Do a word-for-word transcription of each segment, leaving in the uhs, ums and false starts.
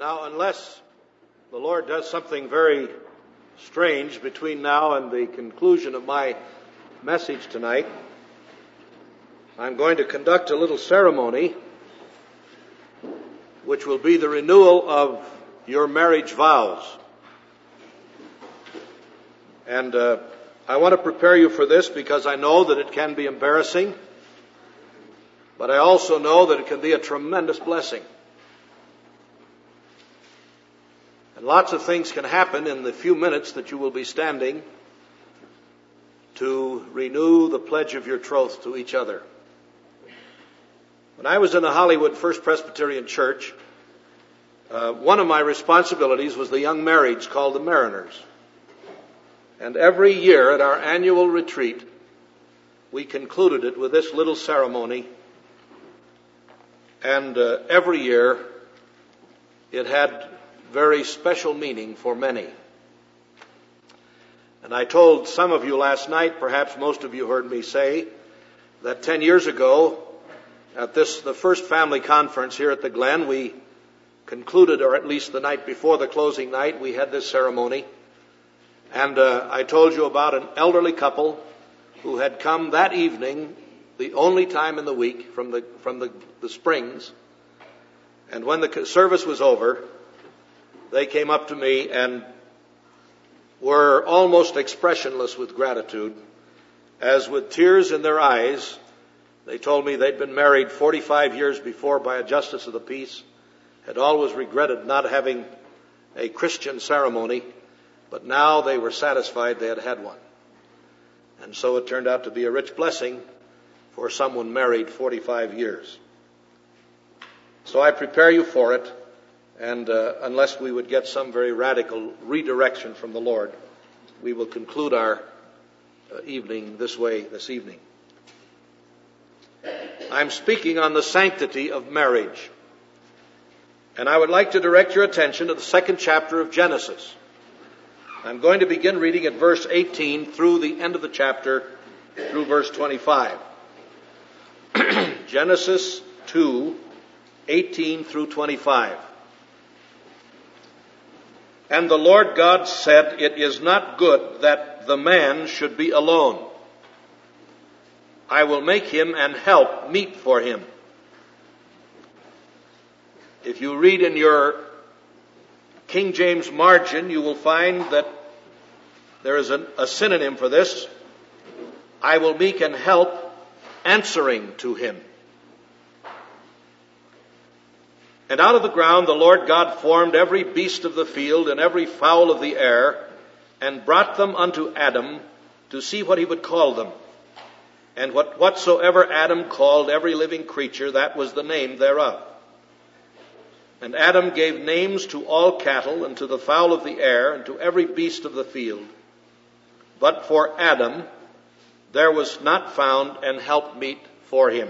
Now, unless the Lord does something very strange between now and the conclusion of my message tonight, I'm going to conduct a little ceremony which will be the renewal of your marriage vows. And uh, I want to prepare you for this because I know that it can be embarrassing, but I also know that it can be a tremendous blessing. And lots of things can happen in the few minutes that you will be standing to renew the pledge of your troth to each other. When I was in the Hollywood First Presbyterian Church, uh, one of my responsibilities was the young marrieds called the Mariners. And every year at our annual retreat, we concluded it with this little ceremony. And uh, every year, it had very special meaning for many. And I told some of you last night, perhaps most of you heard me say, that ten years ago, at this, the first family conference here at the Glen, we concluded, or at least the night before the closing night, we had this ceremony. And uh, I told you about an elderly couple who had come that evening, the only time in the week, from the from the, the Springs. And when the service was over, they came up to me and were almost expressionless with gratitude, as with tears in their eyes, they told me they'd been married forty-five years before by a justice of the peace, had always regretted not having a Christian ceremony, but now they were satisfied they had had one. And so it turned out to be a rich blessing for someone married forty-five years. So I prepare you for it. And uh, unless we would get some very radical redirection from the Lord, we will conclude our uh, evening this way this evening. I'm speaking on the sanctity of marriage. And I would like to direct your attention to the second chapter of Genesis. I'm going to begin reading at verse eighteen through the end of the chapter, through verse twenty-five. Genesis two, eighteen through twenty-five. And the Lord God said, "It is not good that the man should be alone. I will make him an help meet for him." If you read in your King James margin, you will find that there is a, a synonym for this. I will make an help answering to him. And out of the ground the Lord God formed every beast of the field and every fowl of the air, and brought them unto Adam to see what he would call them. And what, whatsoever Adam called every living creature, that was the name thereof. And Adam gave names to all cattle, and to the fowl of the air, and to every beast of the field. But for Adam there was not found an helpmeet for him.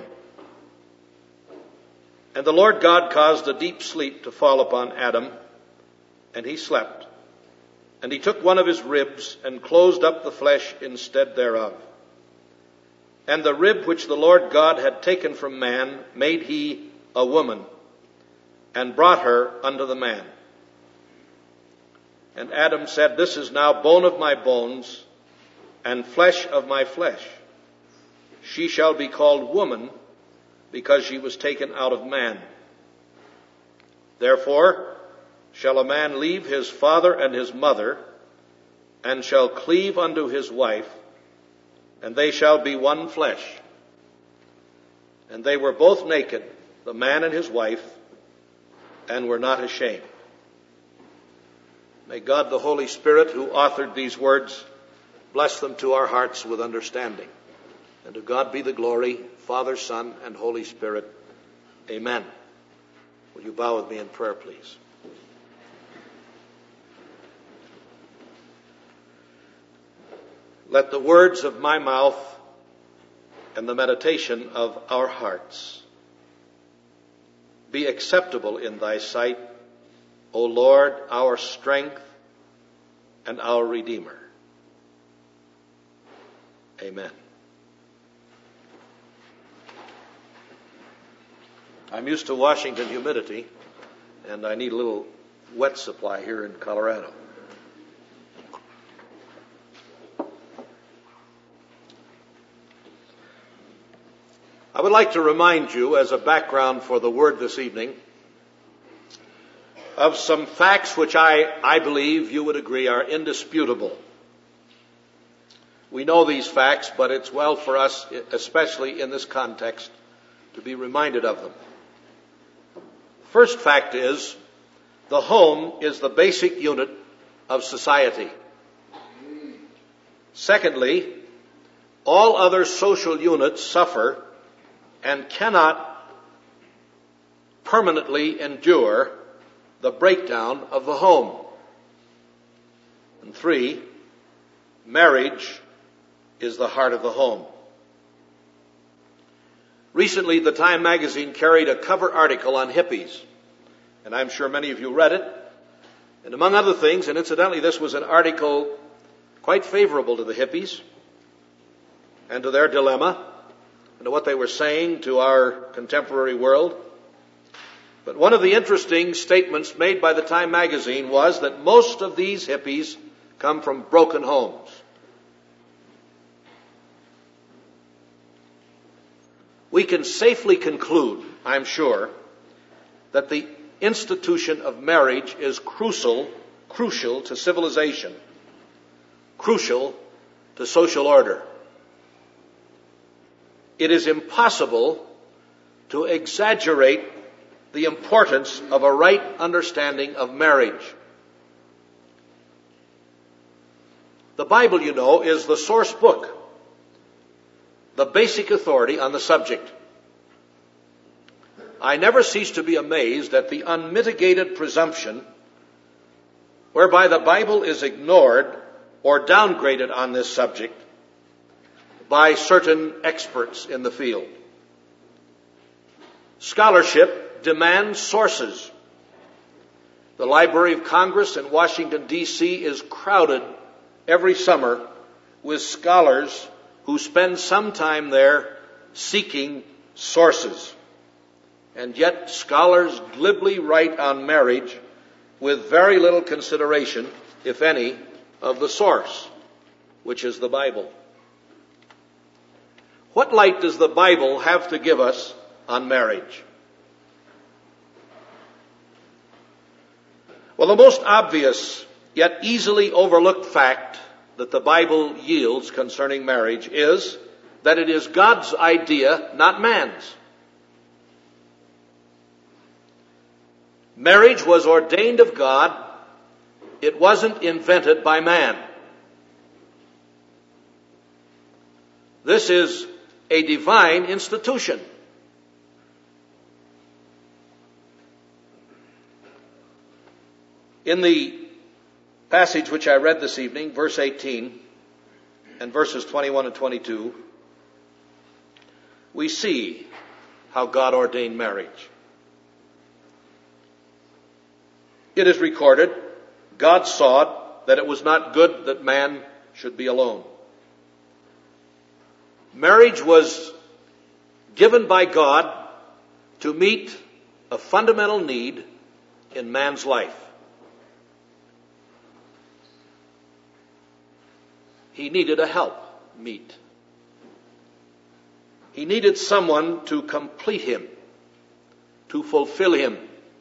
And the Lord God caused a deep sleep to fall upon Adam, and he slept. And he took one of his ribs, and closed up the flesh instead thereof. And the rib which the Lord God had taken from man made he a woman, and brought her unto the man. And Adam said, "This is now bone of my bones, and flesh of my flesh. She shall be called woman, because she was taken out of man. Therefore shall a man leave his father and his mother, and shall cleave unto his wife, and they shall be one flesh. And they were both naked, the man and his wife, and were not ashamed." May God the Holy Spirit, who authored these words, bless them to our hearts with understanding. And to God be the glory, Father, Son, and Holy Spirit. Amen. Will you bow with me in prayer, please? Let the words of my mouth and the meditation of our hearts be acceptable in thy sight, O Lord, our strength and our Redeemer. Amen. I'm used to Washington humidity, and I need a little wet supply here in Colorado. I would like to remind you, as a background for the word this evening, of some facts which I, I believe you would agree are indisputable. We know these facts, but it's well for us, especially in this context, to be reminded of them. First fact is, the home is the basic unit of society. Secondly, all other social units suffer and cannot permanently endure the breakdown of the home. And three, marriage is the heart of the home. Recently, the Time magazine carried a cover article on hippies, and I'm sure many of you read it. And among other things, and incidentally, this was an article quite favorable to the hippies and to their dilemma and to what they were saying to our contemporary world. But one of the interesting statements made by the Time magazine was that most of these hippies come from broken homes. We can safely conclude, I'm sure, that the institution of marriage is crucial, crucial to civilization, crucial to social order. It is impossible to exaggerate the importance of a right understanding of marriage. The Bible, you know, is the source book, the basic authority on the subject. I never cease to be amazed at the unmitigated presumption whereby the Bible is ignored or downgraded on this subject by certain experts in the field. Scholarship demands sources. The Library of Congress in Washington, D C is crowded every summer with scholars who spend some time there seeking sources. And yet scholars glibly write on marriage with very little consideration, if any, of the source, which is the Bible. What light does the Bible have to give us on marriage? Well, the most obvious, yet easily overlooked fact that the Bible yields concerning marriage is that it is God's idea, not man's. Marriage was ordained of God. It wasn't invented by man. This is a divine institution. In the passage which I read this evening, verse eighteen and verses twenty-one and twenty-two, we see how God ordained marriage. It is recorded, God saw that it was not good that man should be alone. Marriage was given by God to meet a fundamental need in man's life. He needed a help meet. He needed someone to complete him, to fulfill him.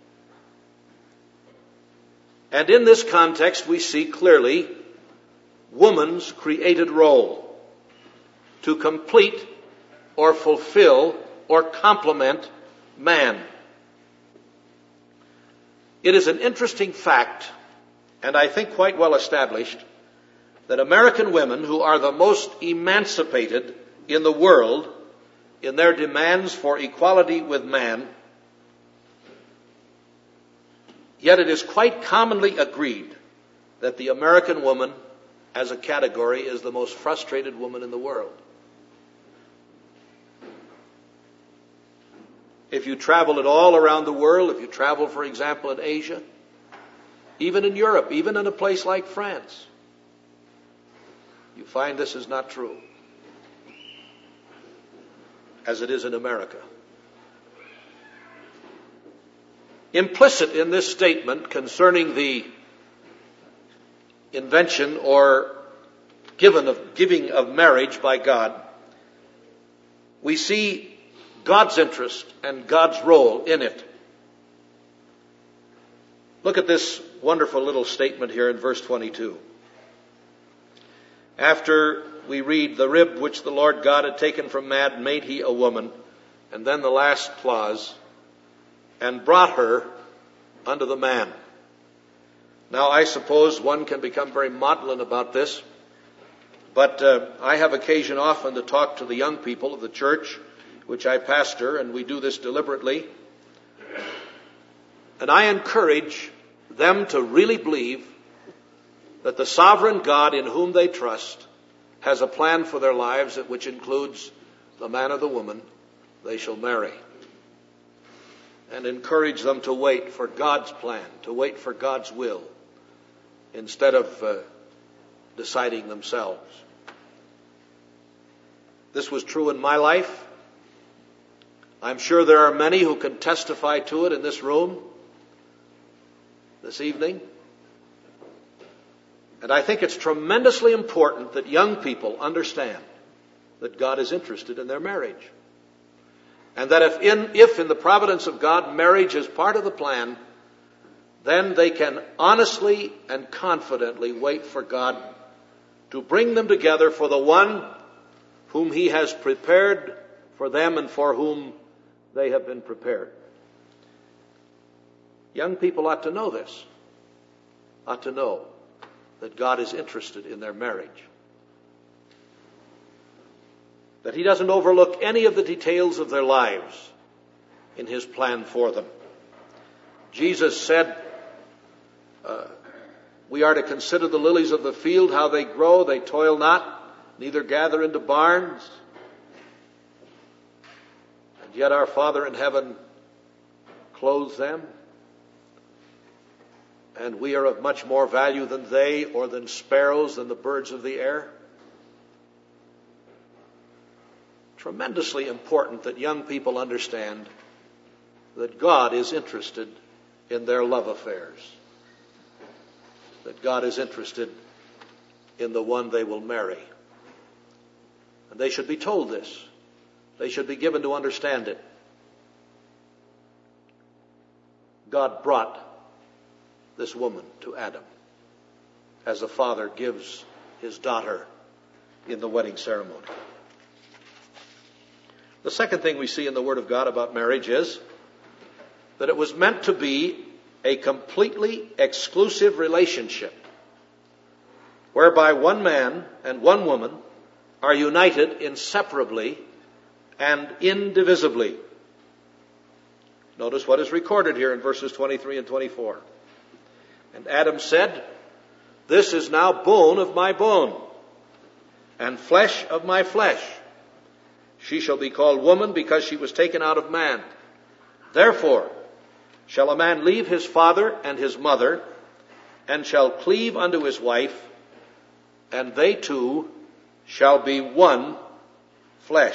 And in this context, we see clearly woman's created role to complete or fulfill or complement man. It is an interesting fact, and I think quite well established, that American women, who are the most emancipated in the world in their demands for equality with man, yet it is quite commonly agreed that the American woman as a category is the most frustrated woman in the world. If you travel at all around the world, if you travel, for example, in Asia, even in Europe, even in a place like France, you find this is not true, as it is in America. Implicit in this statement concerning the invention or given of, giving of marriage by God, we see God's interest and God's role in it. Look at this wonderful little statement here in verse twenty-two. After we read, the rib which the Lord God had taken from man made he a woman, and then the last clause, and brought her unto the man. Now, I suppose one can become very maudlin about this, but uh, I have occasion often to talk to the young people of the church, which I pastor, and we do this deliberately. And I encourage them to really believe that the sovereign God in whom they trust has a plan for their lives, which includes the man or the woman they shall marry. And encourage them to wait for God's plan, to wait for God's will, instead of uh, deciding themselves. This was true in my life. I'm sure there are many who can testify to it in this room this evening. And I think it's tremendously important that young people understand that God is interested in their marriage. And that if in, if in the providence of God, marriage is part of the plan, then they can honestly and confidently wait for God to bring them together for the one whom He has prepared for them and for whom they have been prepared. Young people ought to know this, ought to know that God is interested in their marriage. That He doesn't overlook any of the details of their lives in His plan for them. Jesus said, uh, we are to consider the lilies of the field, how they grow, they toil not, neither gather into barns. And yet our Father in heaven clothes them. And we are of much more value than they, or than sparrows, than the birds of the air. Tremendously important that young people understand that God is interested in their love affairs. That God is interested in the one they will marry. And they should be told this. They should be given to understand it. God brought this woman to Adam, as a father gives his daughter in the wedding ceremony. The second thing we see in the Word of God about marriage is that it was meant to be a completely exclusive relationship, whereby one man and one woman are united inseparably and indivisibly. Notice what is recorded here in verses twenty-three and twenty-four. And Adam said, this is now bone of my bone, and flesh of my flesh. She shall be called woman, because she was taken out of man. Therefore shall a man leave his father and his mother, and shall cleave unto his wife, and they two shall be one flesh.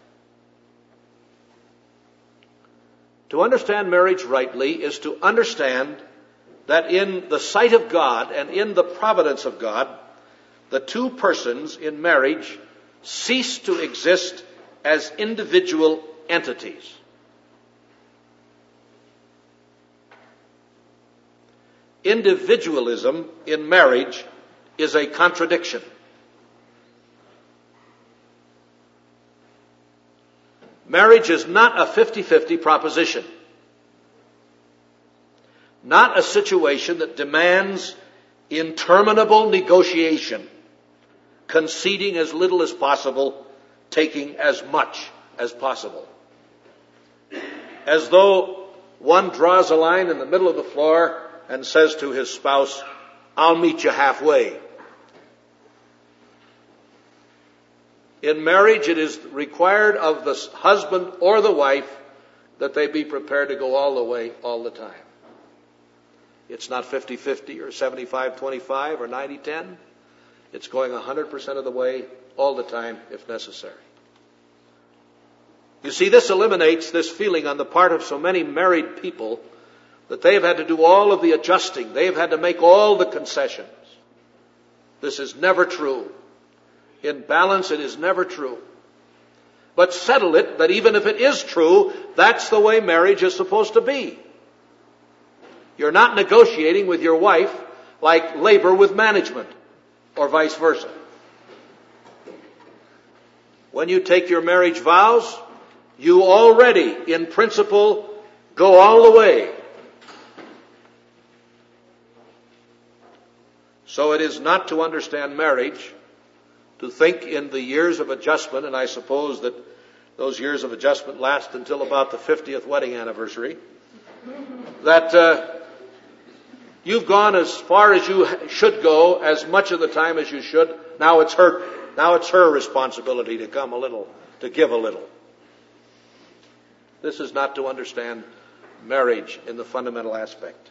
To understand marriage rightly is to understand that in the sight of God and in the providence of God, the two persons in marriage cease to exist as individual entities. Individualism in marriage is a contradiction. Marriage is not a fifty-fifty proposition. Not a situation that demands interminable negotiation, conceding as little as possible, taking as much as possible. As though one draws a line in the middle of the floor and says to his spouse, I'll meet you halfway. In marriage, it is required of the husband or the wife that they be prepared to go all the way, all the time. It's not fifty-fifty or seventy-five twenty-five or ninety ten. It's going one hundred percent of the way, all the time, if necessary. You see, this eliminates this feeling on the part of so many married people that they've had to do all of the adjusting. They've had to make all the concessions. This is never true. In balance, it is never true. But settle it that even if it is true, that's the way marriage is supposed to be. You're not negotiating with your wife like labor with management, or vice versa. When you take your marriage vows, you already, in principle, go all the way. So it is not to understand marriage, to think in the years of adjustment, and I suppose that those years of adjustment last until about the fiftieth wedding anniversary, that uh, you've gone as far as you should go, as much of the time as you should. Now it's her, now it's her responsibility to come a little, to give a little. This is not to understand marriage in the fundamental aspect.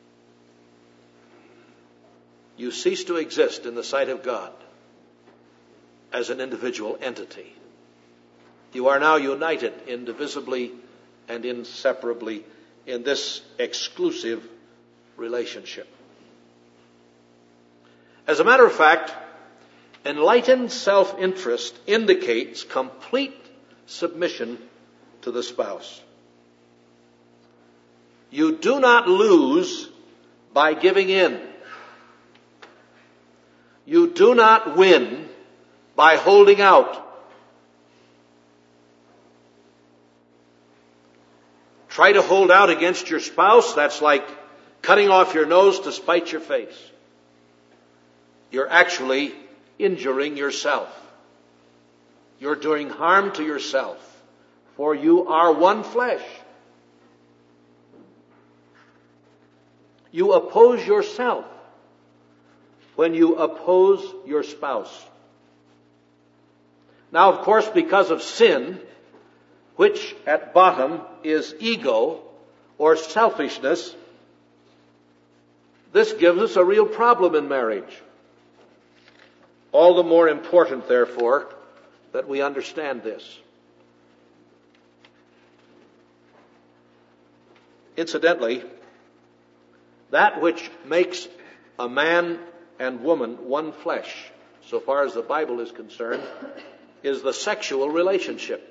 You cease to exist in the sight of God as an individual entity. You are now united indivisibly and inseparably in this exclusive relationship. As a matter of fact, enlightened self-interest indicates complete submission to the spouse. You do not lose by giving in. You do not win by holding out. Try to hold out against your spouse, that's like cutting off your nose to spite your face. You're actually injuring yourself. You're doing harm to yourself, for you are one flesh. You oppose yourself when you oppose your spouse. Now, of course, because of sin, which at bottom is ego or selfishness, this gives us a real problem in marriage. All the more important, therefore, that we understand this. Incidentally, that which makes a man and woman one flesh, so far as the Bible is concerned, is the sexual relationship.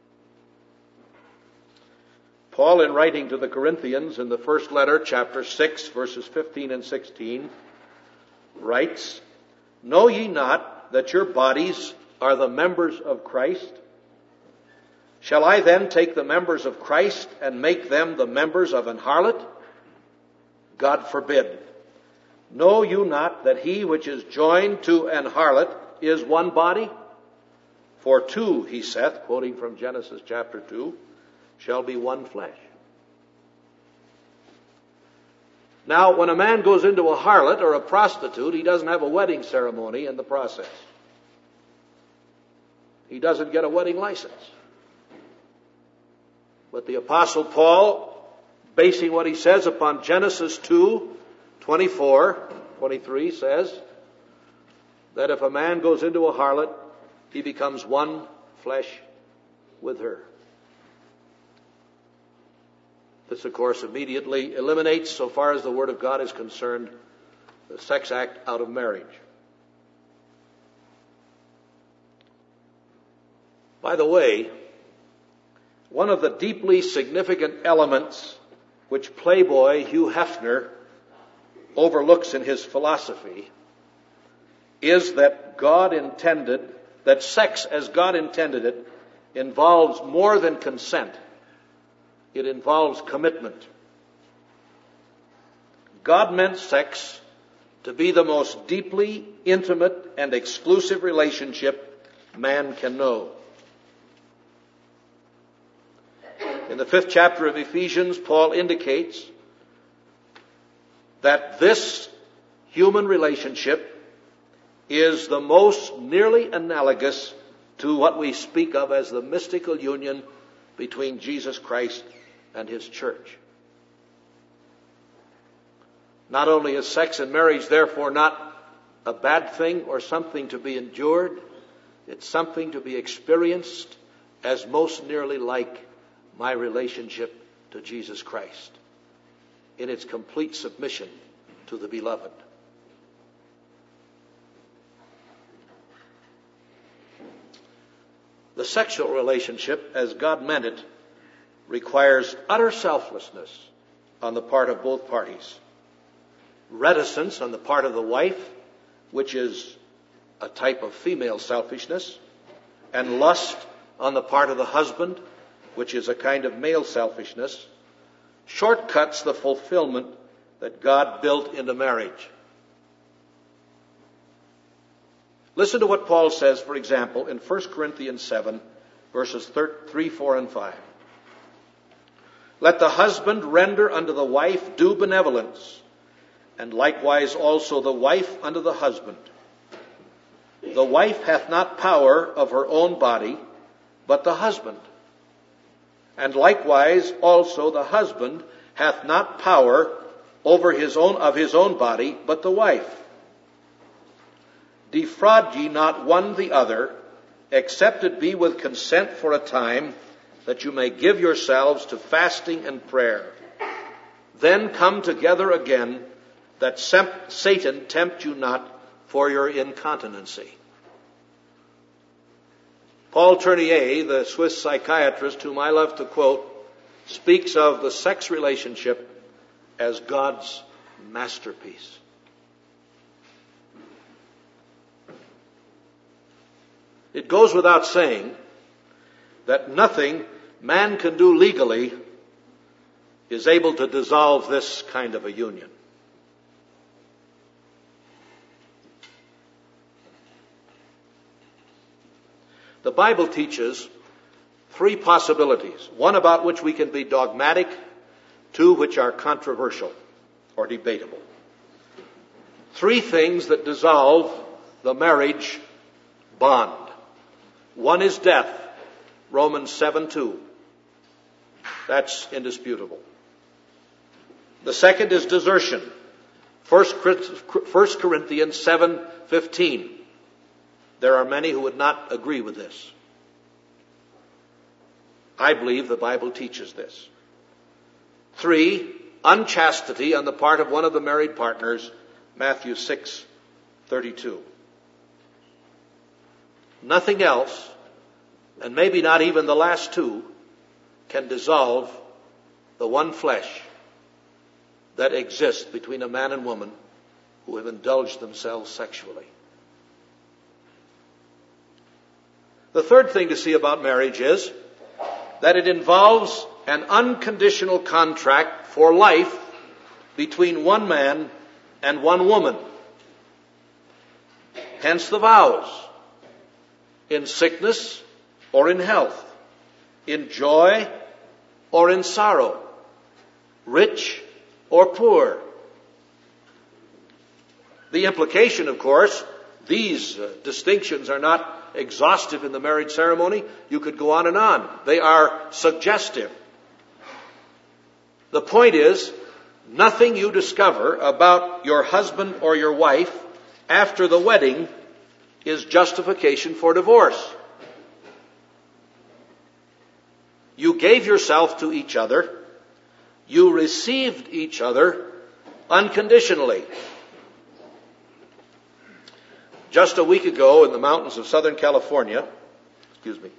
Paul, in writing to the Corinthians in the first letter, chapter six, verses fifteen and sixteen, writes, "Know ye not that your bodies are the members of Christ? Shall I then take the members of Christ and make them the members of an harlot? God forbid. Know you not that he which is joined to an harlot is one body? For two, he saith," quoting from Genesis chapter two, "shall be one flesh." Now, when a man goes into a harlot or a prostitute, he doesn't have a wedding ceremony in the process. He doesn't get a wedding license. But the Apostle Paul, basing what he says upon Genesis two, twenty-four, twenty-three, says that if a man goes into a harlot, he becomes one flesh with her. This, of course, immediately eliminates, so far as the Word of God is concerned, the sex act out of marriage. By the way, one of the deeply significant elements which Playboy Hugh Hefner overlooks in his philosophy is that God intended, that sex as God intended it, involves more than consent. It involves commitment. God meant sex to be the most deeply intimate and exclusive relationship man can know. In the fifth chapter of Ephesians, Paul indicates that this human relationship is the most nearly analogous to what we speak of as the mystical union between Jesus Christ and his church. Not only is sex and marriage therefore not a bad thing or something to be endured, it's something to be experienced as most nearly like my relationship to Jesus Christ. in its complete submission to the beloved. The sexual relationship, as God meant it, requires utter selflessness on the part of both parties. Reticence on the part of the wife, which is a type of female selfishness, and lust on the part of the husband, which is a kind of male selfishness, shortcuts the fulfillment that God built into marriage. Listen to what Paul says, for example, in First Corinthians seven, verses three, four, and five. Let the husband render unto the wife due benevolence, and likewise also the wife unto the husband. The wife hath not power of her own body, but the husband. And likewise also the husband hath not power over his own of his own body, but the wife. Defraud ye not one the other, except it be with consent for a time, that you may give yourselves to fasting and prayer. Then come together again, that Satan tempt you not for your incontinency. Paul Tournier, the Swiss psychiatrist whom I love to quote, speaks of the sex relationship as God's masterpiece. It goes without saying that nothing man can do legally is able to dissolve this kind of a union. The Bible teaches three possibilities. One about which we can be dogmatic, two which are controversial or debatable. Three things that dissolve the marriage bond. One is death, Romans seven two. That's indisputable. The second is desertion, First Corinthians seven fifteen. There are many who would not agree with this. I believe the Bible teaches this. Three, unchastity on the part of one of the married partners, Matthew six thirty-two. Nothing else, and maybe not even the last two, can dissolve the one flesh that exists between a man and woman who have indulged themselves sexually. The third thing to see about marriage is that it involves an unconditional contract for life between one man and one woman. Hence the vows. In sickness or in health, in joy or in sorrow, rich or poor. The implication, of course, these uh, distinctions are not exhaustive in the marriage ceremony. You could go on and on. They are suggestive. The point is, nothing you discover about your husband or your wife after the wedding is justification for divorce. You gave yourself to each other. You received each other unconditionally. Just a week ago in the mountains of Southern California, excuse me,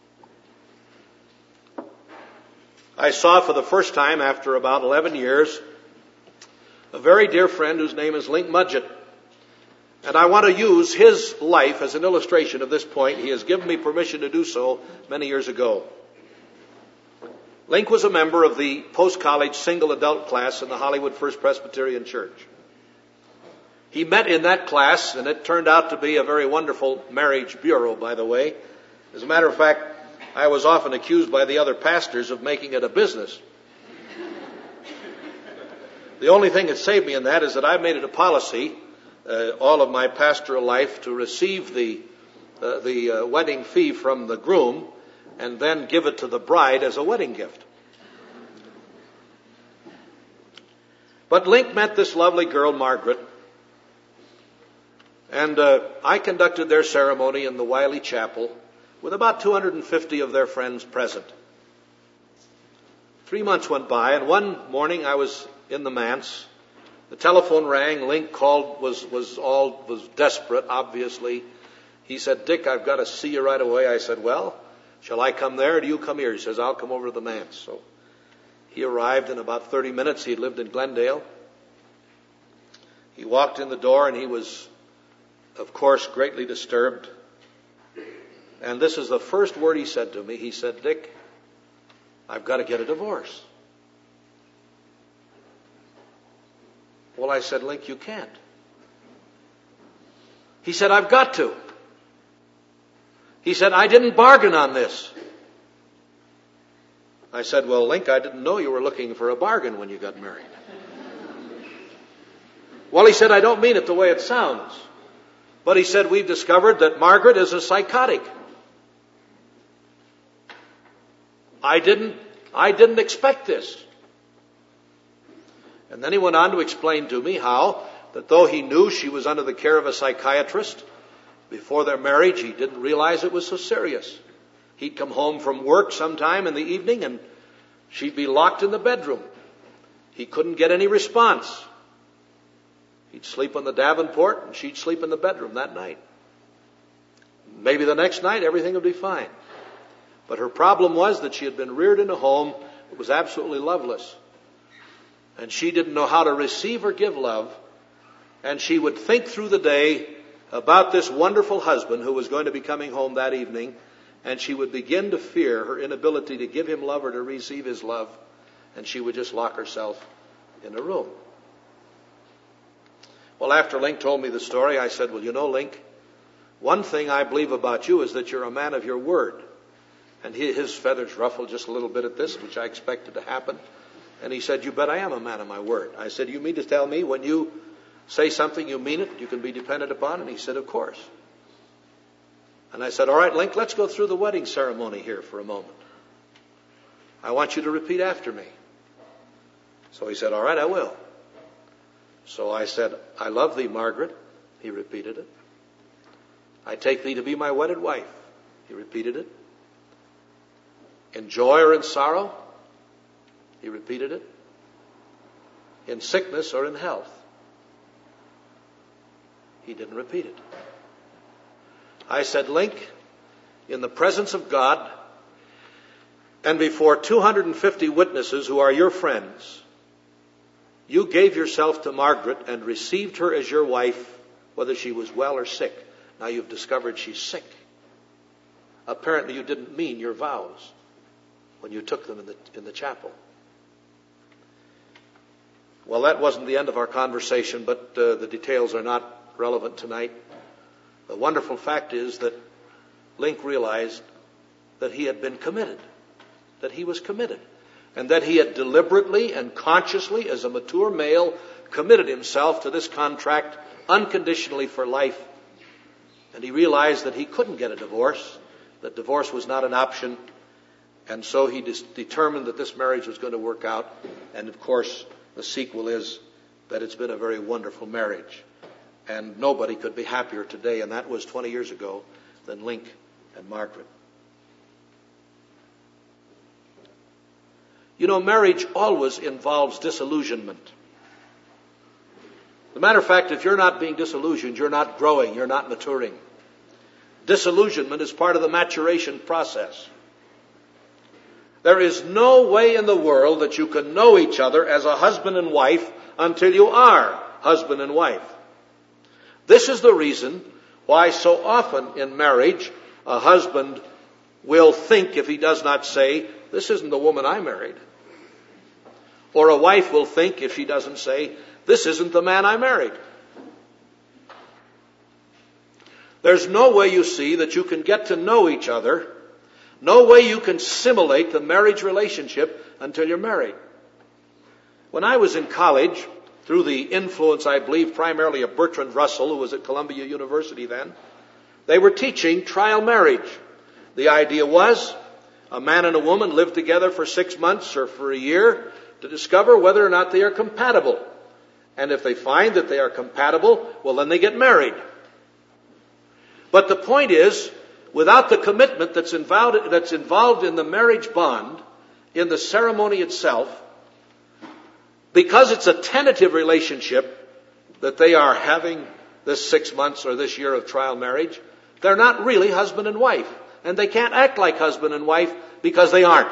I saw for the first time after about eleven years a very dear friend whose name is Link Mudgett. And I want to use his life as an illustration of this point. He has given me permission to do so many years ago. Link was a member of the post-college single adult class in the Hollywood First Presbyterian Church. He met in that class, and it turned out to be a very wonderful marriage bureau, by the way. As a matter of fact, I was often accused by the other pastors of making it a business. The only thing that saved me in that is that I made it a policy Uh, all of my pastoral life to receive the uh, the uh, wedding fee from the groom and then give it to the bride as a wedding gift. But Link met this lovely girl, Margaret, and uh, I conducted their ceremony in the Wiley Chapel with about two hundred fifty of their friends present. Three months went by, and one morning I was in the manse. The telephone rang. Link called, was, was all, was desperate, obviously. He said, Dick, I've got to see you right away. I said, well, shall I come there or do you come here? He says, I'll come over to the manse. So he arrived in about thirty minutes. He lived in Glendale. He walked in the door and he was, of course, greatly disturbed. And this is the first word he said to me. He said, Dick, I've got to get a divorce. Well, I said, Link, you can't. He said, I've got to. He said, I didn't bargain on this. I said, well, Link, I didn't know you were looking for a bargain when you got married. Well, he said, I don't mean it the way it sounds. But he said, we've discovered that Margaret is a psychotic. I didn't, I didn't expect this. And then he went on to explain to me how that though he knew she was under the care of a psychiatrist, before their marriage, he didn't realize it was so serious. He'd come home from work sometime in the evening and she'd be locked in the bedroom. He couldn't get any response. He'd sleep on the Davenport and she'd sleep in the bedroom that night. Maybe the next night everything would be fine. But her problem was that she had been reared in a home that was absolutely loveless. And she didn't know how to receive or give love. And she would think through the day about this wonderful husband who was going to be coming home that evening. And she would begin to fear her inability to give him love or to receive his love. And she would just lock herself in a room. Well, after Link told me the story, I said, well, you know, Link, one thing I believe about you is that you're a man of your word. And he, his feathers ruffled just a little bit at this, which I expected to happen. And he said, you bet I am a man of my word. I said, you mean to tell me when you say something, you mean it, you can be dependent upon? And he said, of course. And I said, all right, Link, let's go through the wedding ceremony here for a moment. I want you to repeat after me. So he said, all right, I will. So I said, I love thee, Margaret. He repeated it. I take thee to be my wedded wife. He repeated it. In joy or in sorrow? He repeated it. In sickness or in health? He didn't repeat it. I said, Link, in the presence of God and before two hundred fifty witnesses who are your friends, you gave yourself to Margaret and received her as your wife, whether she was well or sick. Now you've discovered she's sick. Apparently you didn't mean your vows when you took them in the, in the chapel. Well, that wasn't the end of our conversation, but uh, the details are not relevant tonight. The wonderful fact is that Link realized that he had been committed, that he was committed, and that he had deliberately and consciously, as a mature male, committed himself to this contract unconditionally for life. And he realized that he couldn't get a divorce, that divorce was not an option, and so he dis- determined that this marriage was going to work out. And of course, the sequel is that it's been a very wonderful marriage. And nobody could be happier today, and that was twenty years ago, than Link and Margaret. You know, marriage always involves disillusionment. As a matter of fact, if you're not being disillusioned, you're not growing, you're not maturing. Disillusionment is part of the maturation process. There is no way in the world that you can know each other as a husband and wife until you are husband and wife. This is the reason why so often in marriage, a husband will think, if he does not say, this isn't the woman I married. Or a wife will think, if she doesn't say, this isn't the man I married. There's no way, you see, that you can get to know each other, no way you can simulate the marriage relationship until you're married. When I was in college, through the influence, I believe, primarily of Bertrand Russell, who was at Columbia University then, they were teaching trial marriage. The idea was a man and a woman live together for six months or for a year to discover whether or not they are compatible. And if they find that they are compatible, well, then they get married. But the point is, without the commitment that's involved, that's involved in the marriage bond, in the ceremony itself, because it's a tentative relationship that they are having this six months or this year of trial marriage, they're not really husband and wife. And they can't act like husband and wife because they aren't.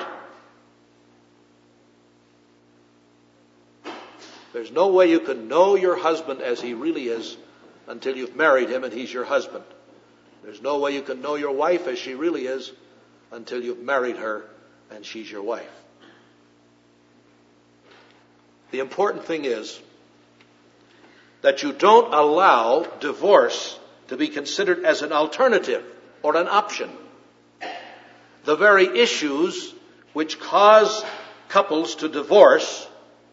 There's no way you can know your husband as he really is until you've married him and he's your husband. There's no way you can know your wife as she really is until you've married her and she's your wife. The important thing is that you don't allow divorce to be considered as an alternative or an option. The very issues which cause couples to divorce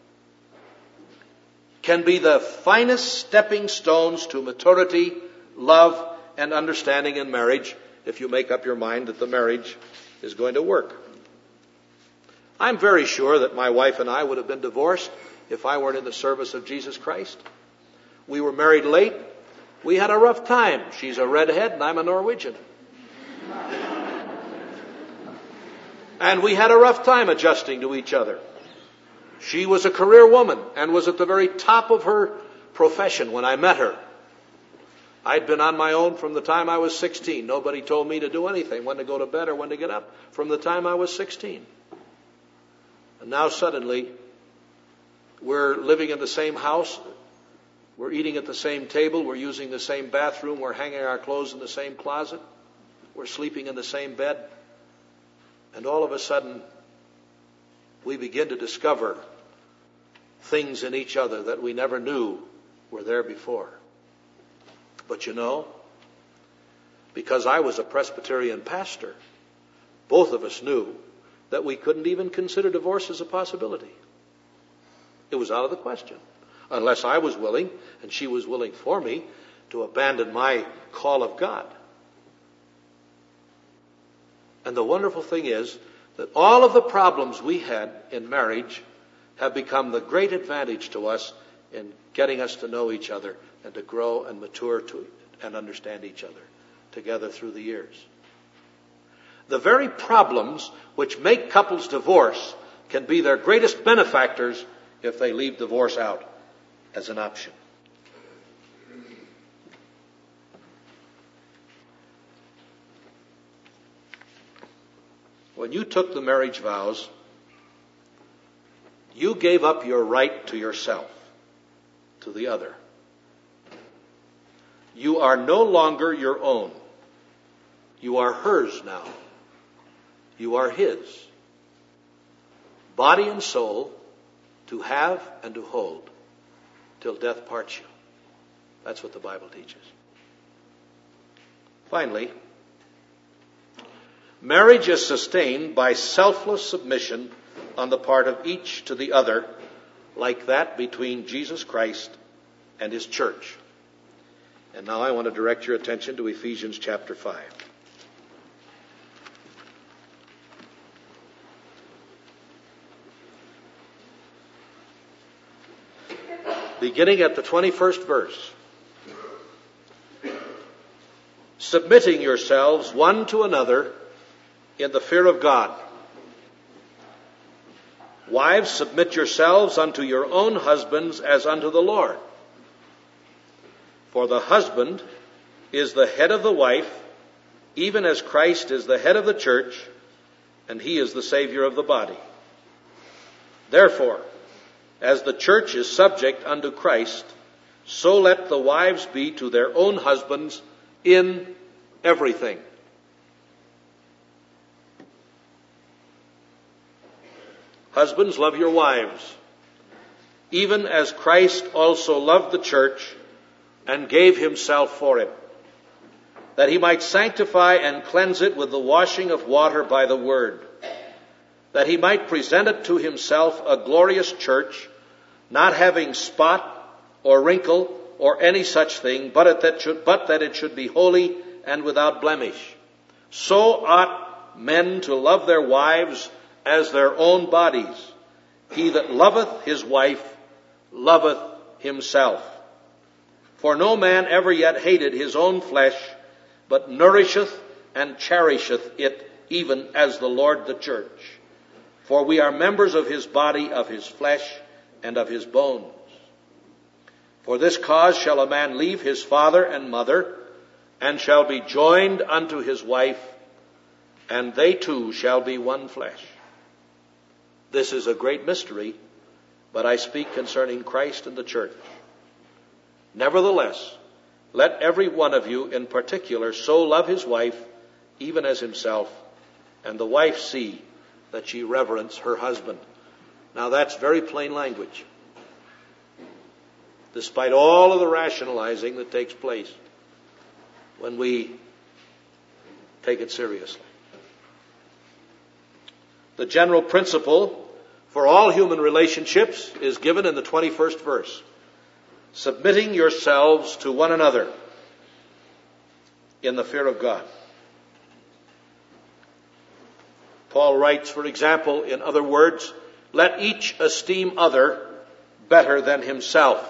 can be the finest stepping stones to maturity, love, and understanding in marriage if you make up your mind that the marriage is going to work. I'm very sure that my wife and I would have been divorced if I weren't in the service of Jesus Christ. We were married late. We had a rough time. She's a redhead and I'm a Norwegian. And we had a rough time adjusting to each other. She was a career woman and was at the very top of her profession when I met her. I'd been on my own from the time I was sixteen. Nobody told me to do anything, when to go to bed or when to get up, from the time I was sixteen. And now suddenly, we're living in the same house. We're eating at the same table. We're using the same bathroom. We're hanging our clothes in the same closet. We're sleeping in the same bed. And all of a sudden, we begin to discover things in each other that we never knew were there before. But you know, because I was a Presbyterian pastor, both of us knew that we couldn't even consider divorce as a possibility. It was out of the question. Unless I was willing, and she was willing for me, to abandon my call of God. And the wonderful thing is that all of the problems we had in marriage have become the great advantage to us in getting us to know each other and to grow and mature to and understand each other together through the years. The very problems which make couples divorce can be their greatest benefactors if they leave divorce out as an option. When you took the marriage vows, you gave up your right to yourself, to the other. You are no longer your own. You are hers now. You are his. Body and soul, to have and to hold, till death parts you. That's what the Bible teaches. Finally, marriage is sustained by selfless submission on the part of each to the other, like that between Jesus Christ and his church. And now I want to direct your attention to Ephesians chapter five. Beginning at the twenty-first verse. Submitting yourselves one to another in the fear of God. Wives, submit yourselves unto your own husbands as unto the Lord. For the husband is the head of the wife, even as Christ is the head of the church, and he is the Savior of the body. Therefore, as the church is subject unto Christ, so let the wives be to their own husbands in everything. Husbands, love your wives, even as Christ also loved the church and gave himself for it, that he might sanctify and cleanse it with the washing of water by the word, that he might present it to himself a glorious church, not having spot or wrinkle or any such thing, but it that should, but that it should be holy and without blemish. So ought men to love their wives as their own bodies. He that loveth his wife loveth himself. For no man ever yet hated his own flesh, but nourisheth and cherisheth it, even as the Lord the church. For we are members of his body, of his flesh, and of his bones. For this cause shall a man leave his father and mother, and shall be joined unto his wife, and they two shall be one flesh. This is a great mystery, but I speak concerning Christ and the church. Nevertheless, let every one of you in particular so love his wife, even as himself, and the wife see that she reverence her husband. Now that's very plain language, despite all of the rationalizing that takes place when we take it seriously. The general principle for all human relationships is given in the twenty-first verse. Submitting yourselves to one another in the fear of God. Paul writes, for example, in other words, let each esteem other better than himself.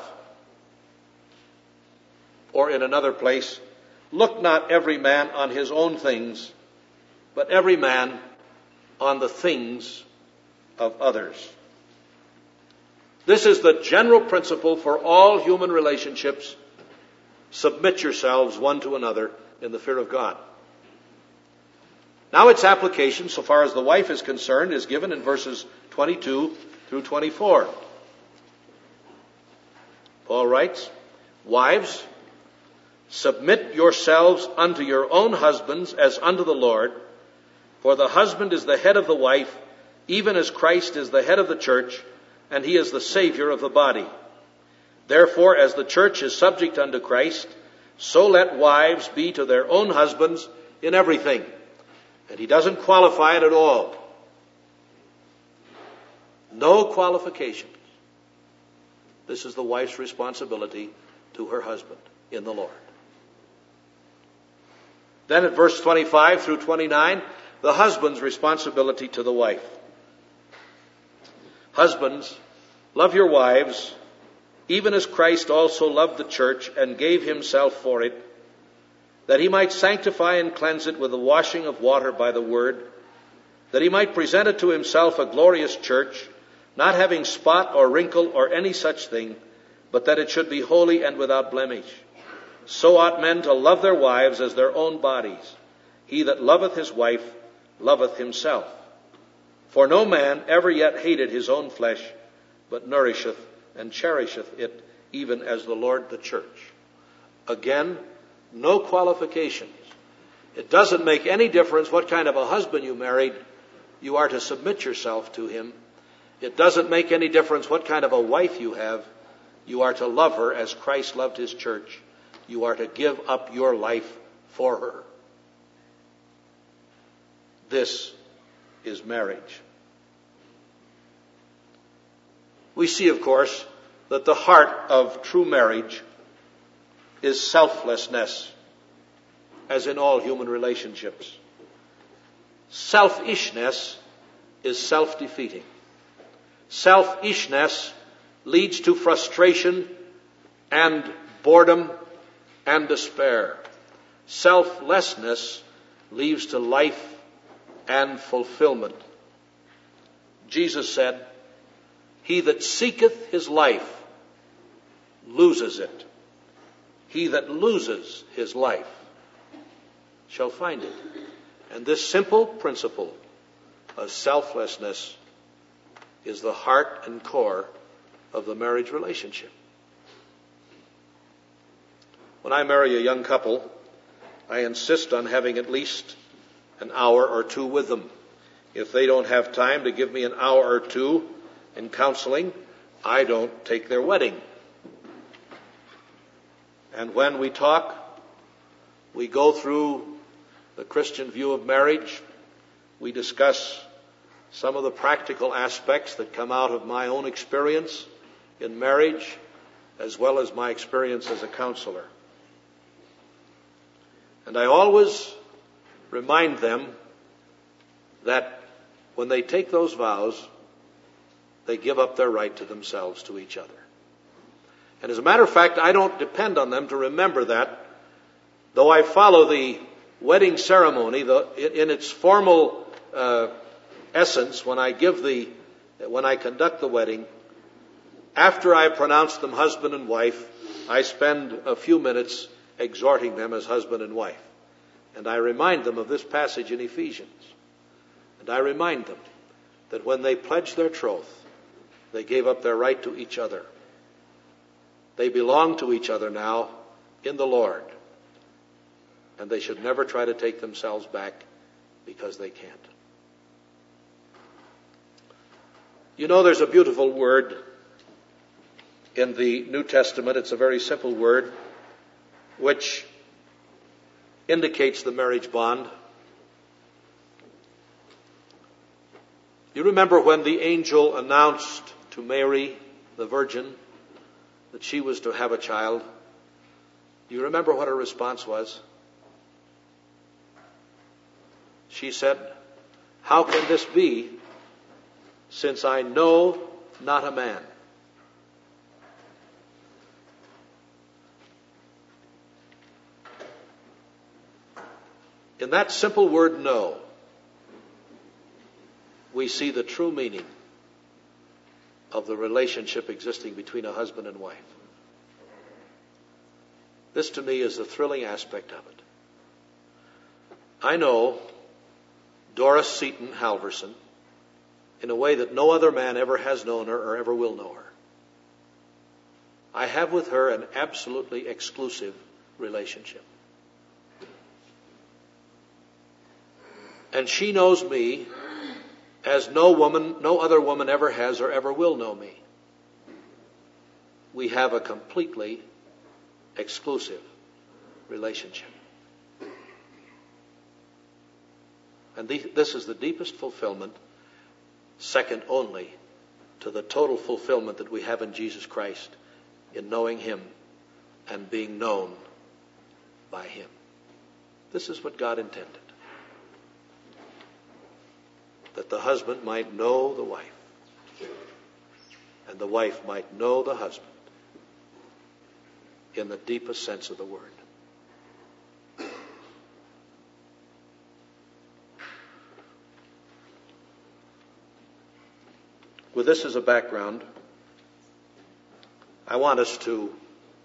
Or in another place, look not every man on his own things, but every man on the things of others. This is the general principle for all human relationships. Submit yourselves one to another in the fear of God. Now its application, so far as the wife is concerned, is given in verses twenty-two through twenty-four. Paul writes, wives, submit yourselves unto your own husbands as unto the Lord, for the husband is the head of the wife, even as Christ is the head of the church, and he is the Savior of the body. Therefore, as the church is subject unto Christ, so let wives be to their own husbands in everything. And he doesn't qualify it at all. No qualifications. This is the wife's responsibility to her husband in the Lord. Then at verse twenty-five through twenty-nine, the husband's responsibility to the wife. Husbands, love your wives, even as Christ also loved the church and gave himself for it, that he might sanctify and cleanse it with the washing of water by the word, that he might present it to himself a glorious church, not having spot or wrinkle or any such thing, but that it should be holy and without blemish. So ought men to love their wives as their own bodies. He that loveth his wife loveth himself. For no man ever yet hated his own flesh, but nourisheth and cherisheth it, even as the Lord the church. Again, no qualifications. It doesn't make any difference what kind of a husband you married. You are to submit yourself to him. It doesn't make any difference what kind of a wife you have. You are to love her as Christ loved his church. You are to give up your life for her. This is marriage. We see, of course, that the heart of true marriage is selflessness, as in all human relationships. Selfishness is self-defeating. Selfishness leads to frustration and boredom and despair. Selflessness leads to life and fulfillment. Jesus said, he that seeketh his life loses it. He that loses his life shall find it. And this simple principle of selflessness is the heart and core of the marriage relationship. When I marry a young couple, I insist on having at least an hour or two with them. If they don't have time to give me an hour or two in counseling, I don't take their wedding. And when we talk, we go through the Christian view of marriage. We discuss some of the practical aspects that come out of my own experience in marriage, as well as my experience as a counselor. And I always remind them that when they take those vows, they give up their right to themselves, to each other. And as a matter of fact, I don't depend on them to remember that, though I follow the wedding ceremony the, in its formal uh, essence when I give the, when I conduct the wedding. after I pronounce them husband and wife, I spend a few minutes exhorting them as husband and wife. And I remind them of this passage in Ephesians. And I remind them that when they pledged their troth, they gave up their right to each other. They belong to each other now in the Lord. And they should never try to take themselves back because they can't. You know, there's a beautiful word in the New Testament. It's a very simple word which indicates the marriage bond. You remember when the angel announced to Mary, the virgin, that she was to have a child? Do you remember what her response was? She said, "How can this be, since I know not a man?" In that simple word, "no," we see the true meaning of the relationship existing between a husband and wife. This, to me, is the thrilling aspect of it. I know Doris Seaton Halverson in a way that no other man ever has known her or ever will know her. I have with her an absolutely exclusive relationship. And she knows me as no woman, no other woman ever has or ever will know me. We have a completely exclusive relationship. And the, this is the deepest fulfillment, second only to the total fulfillment that we have in Jesus Christ, in knowing Him and being known by Him. This is what God intended. That the husband might know the wife, and the wife might know the husband in the deepest sense of the word. With this as a background, I want us to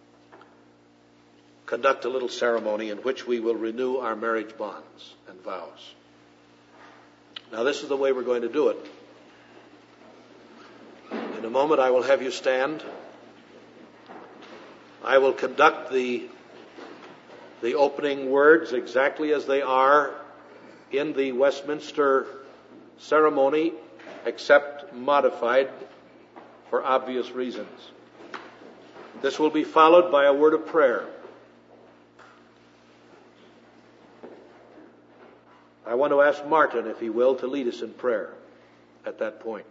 conduct a little ceremony in which we will renew our marriage bonds and vows. Now, this is the way we're going to do it. In a moment, I will have you stand. I will conduct the, the opening words exactly as they are in the Westminster ceremony, except modified for obvious reasons. This will be followed by a word of prayer. I want to ask Martin, if he will, to lead us in prayer at that point.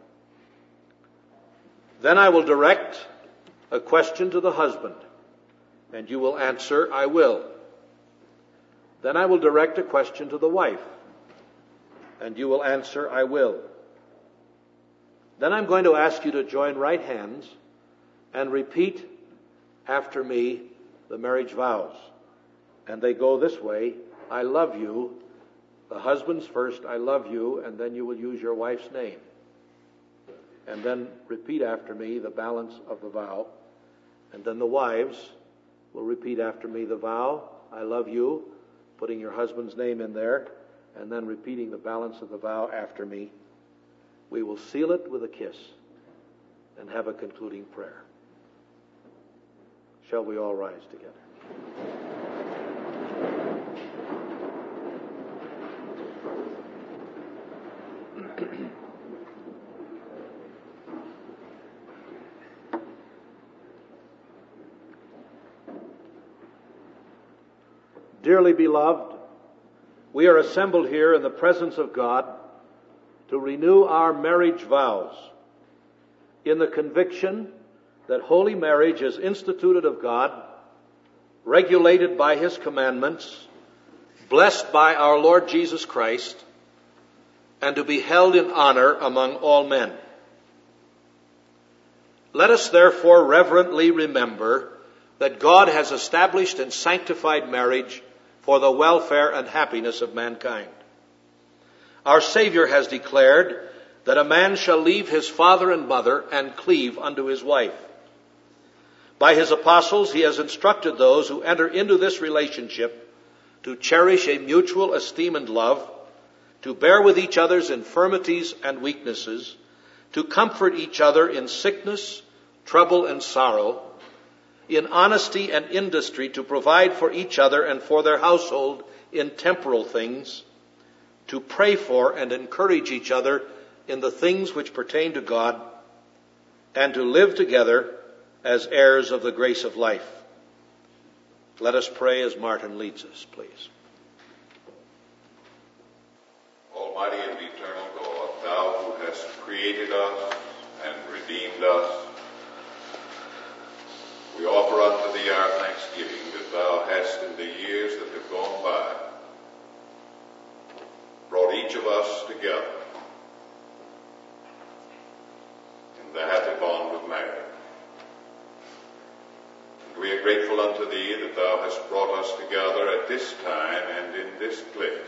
Then I will direct a question to the husband, and you will answer, "I will." Then I will direct a question to the wife, and you will answer, "I will." Then I'm going to ask you to join right hands and repeat after me the marriage vows. And they go this way: I love you. The husband's first, "I love you," and then you will use your wife's name. And then repeat after me the balance of the vow. And then the wives will repeat after me the vow, "I love you," putting your husband's name in there, and then repeating the balance of the vow after me. We will seal it with a kiss and have a concluding prayer. Shall we all rise together? Dearly beloved, we are assembled here in the presence of God to renew our marriage vows in the conviction that holy marriage is instituted of God, regulated by His commandments, blessed by our Lord Jesus Christ, and to be held in honor among all men. Let us therefore reverently remember that God has established and sanctified marriage for the welfare and happiness of mankind. Our Savior has declared that a man shall leave his father and mother and cleave unto his wife, By his apostles, he has instructed those who enter into this relationship to cherish a mutual esteem and love, to bear with each other's infirmities and weaknesses, to comfort each other in sickness, trouble, and sorrow, in honesty and industry, to provide for each other and for their household in temporal things, to pray for and encourage each other in the things which pertain to God, and to live together as heirs of the grace of life. Let us pray as Martin leads us, please. Almighty and eternal God, thou who hast created us and redeemed us, we offer unto thee our thanksgiving that thou hast in the years that have gone by brought each of us together in the happy bond of marriage. And we are grateful unto thee that thou hast brought us together at this time and in this place,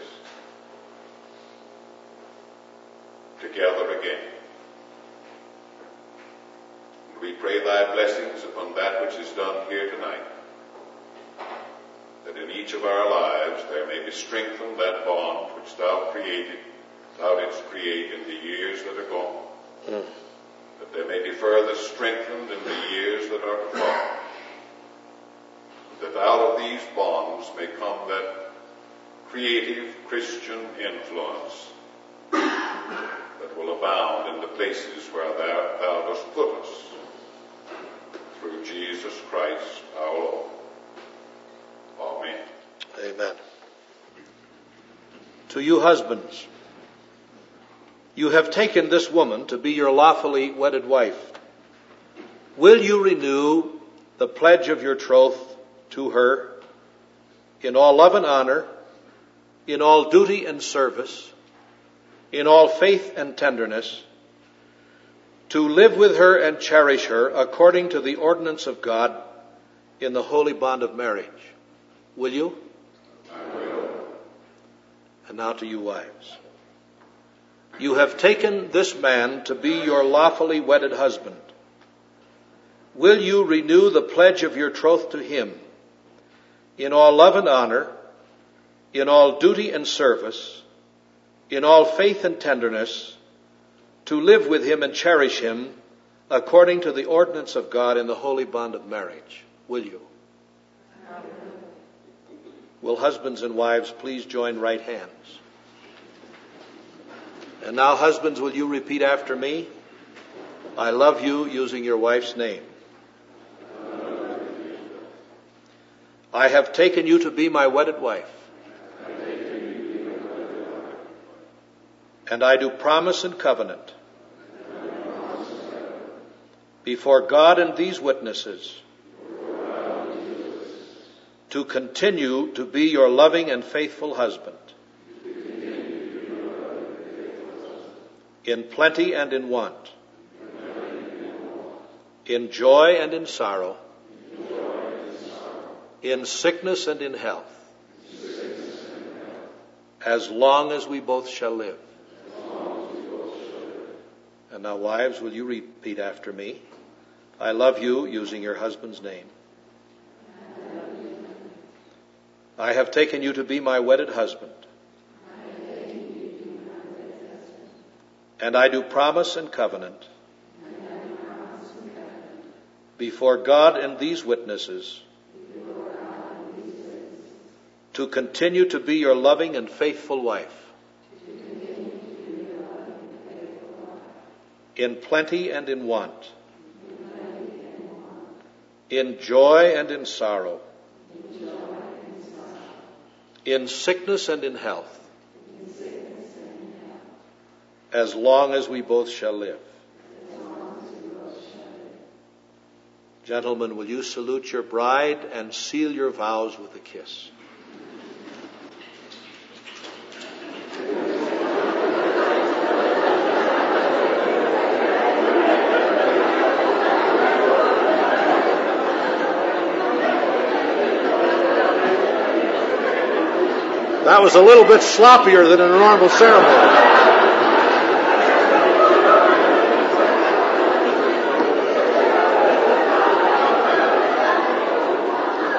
together again. And we pray thy blessings upon that which is done here tonight, that in each of our lives there may be strengthened that bond which thou created, thou didst create in the years that are gone, mm. that there may be further strengthened in the years that are to follow, that out of these bonds may come that creative Christian influence that will abound in the places where thou, thou dost put us, through Jesus Christ our Lord. Amen. Amen. To you husbands, you have taken this woman to be your lawfully wedded wife. Will you renew the pledge of your troth to her in all love and honor, in all duty and service, in all faith and tenderness, to live with her and cherish her according to the ordinance of God in the holy bond of marriage? Will you? I will. And now to you wives. You have taken this man to be your lawfully wedded husband. Will you renew the pledge of your troth to him in all love and honor, in all duty and service, in all faith and tenderness, to live with him and cherish him according to the ordinance of God in the holy bond of marriage? Will you? Will husbands and wives please join right hands? And now, husbands, will you repeat after me? I love you, using your wife's name. I have taken you to be my wedded wife. And I do promise and covenant before God and these witnesses to continue to be your loving and faithful husband, in plenty and in want, in joy and in sorrow, in sickness and in health, as long as we both shall live. And now, wives, will you repeat after me? I love you, using your husband's name. I have taken you to be my wedded husband. And I do promise and covenant before God and these witnesses to continue to be your loving and faithful wife, in plenty and in want, in joy and in sorrow, in sickness and in health, as long as we both shall live. Gentlemen, will you salute your bride and seal your vows with a kiss? That was a little bit sloppier than a normal ceremony.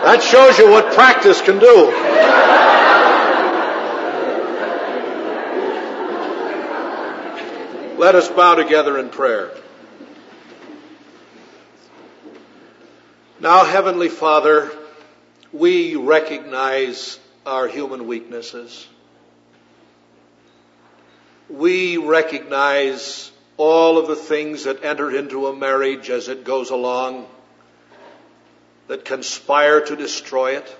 That shows you what practice can do. Let us bow together in prayer. Now, Heavenly Father, we recognize our human weaknesses. We recognize all of the things that enter into a marriage as it goes along, that conspire to destroy it.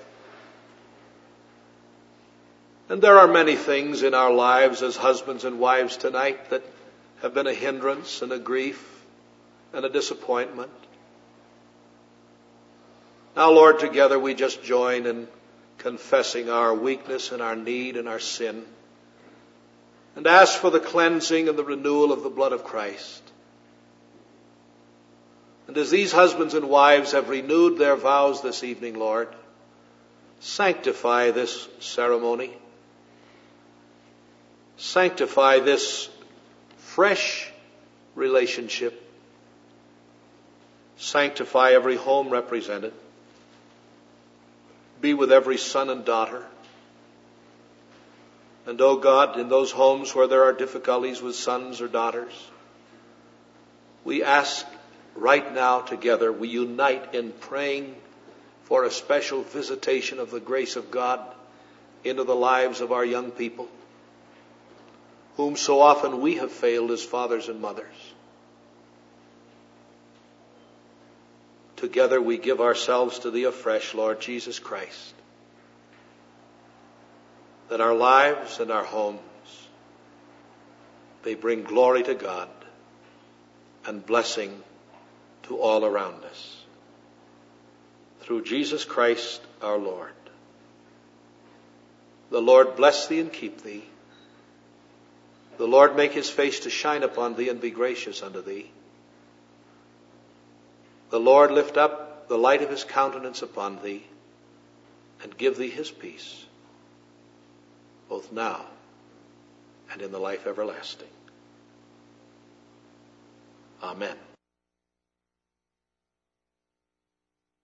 And there are many things in our lives as husbands and wives tonight that have been a hindrance and a grief and a disappointment. Now, Lord, together we just join in confessing our weakness and our need and our sin, and ask for the cleansing and the renewal of the blood of Christ. And as these husbands and wives have renewed their vows this evening, Lord, sanctify this ceremony. Sanctify this fresh relationship. Sanctify every home represented. Be with every son and daughter. And, oh God, in those homes where there are difficulties with sons or daughters, we ask right now together, we unite in praying for a special visitation of the grace of God into the lives of our young people, whom so often we have failed as fathers and mothers. Together we give ourselves to Thee afresh, Lord Jesus Christ, that our lives and our homes may bring glory to God and blessing to all around us. Through Jesus Christ our Lord. The Lord bless thee and keep thee. The Lord make his face to shine upon thee and be gracious unto thee. The Lord lift up the light of his countenance upon thee and give thee his peace, both now and in the life everlasting. Amen.